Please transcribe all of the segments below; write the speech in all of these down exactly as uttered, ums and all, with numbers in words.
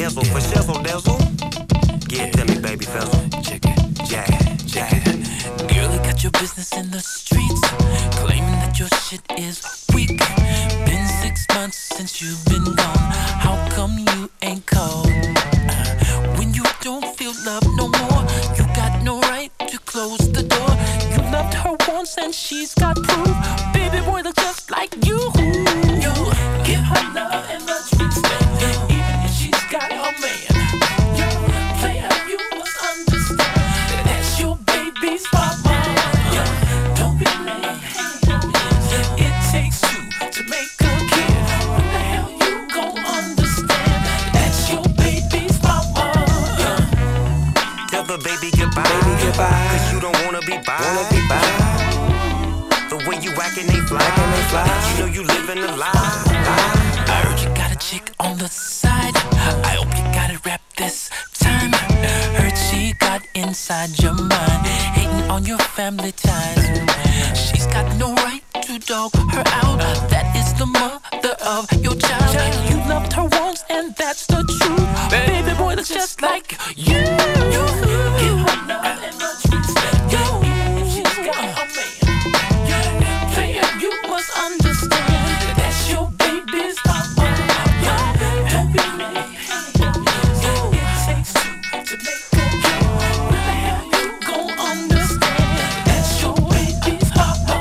Hizzle for shizzle dizzle. Give it to me, baby fizzle. Check it, Yeah, check yeah. it. Girl, you got your business in the streets, claiming that your shit is weak. Been six months since you've been gone. How come you ain't called? Uh, when you don't feel love no more, you got no right to close the door. You loved her once and she's got proof. Baby boy looks just like you. You give her love and much respect, even if she's got a man. You player, you must understand that's your baby's mama. Don't be late. It takes two to make a kid. When the hell you gon' understand that's your baby's mama? Tell the baby goodbye, Baby, goodbye. cause you don't wanna be by. Wanna be by, The way you actin', they fly. Actin' they fly. You know you living a lie. I heard you got a chick on the side. I hope you got it wrapped this time. Heard she got inside your mind, hating on your family ties. She's got no right to dog her out. That is the mother of your child. You loved her once and that's the truth. Baby boy that's just like you. Give her love and much respect, even if she's got a man. Player, you must understand that's your baby's mama. Don't be late. It takes two to make a kid. When the hell you gon' understand that's your baby's mama?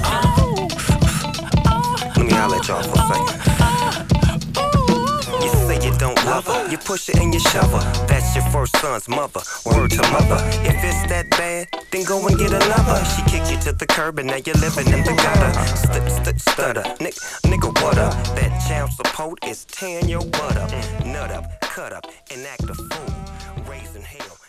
Let me holler at y'all for a second. You say you don't love her, you push her and you shove her. That's your first son's mother, word to mother. If it's that bad, then go and get another. She kicked you to the curb and now you're living in the gutter. Stip, stip, stutter, Nick, nigga, what up? That child support is tearing your butt up. Nut up, cut up, and act a fool. Raising hell.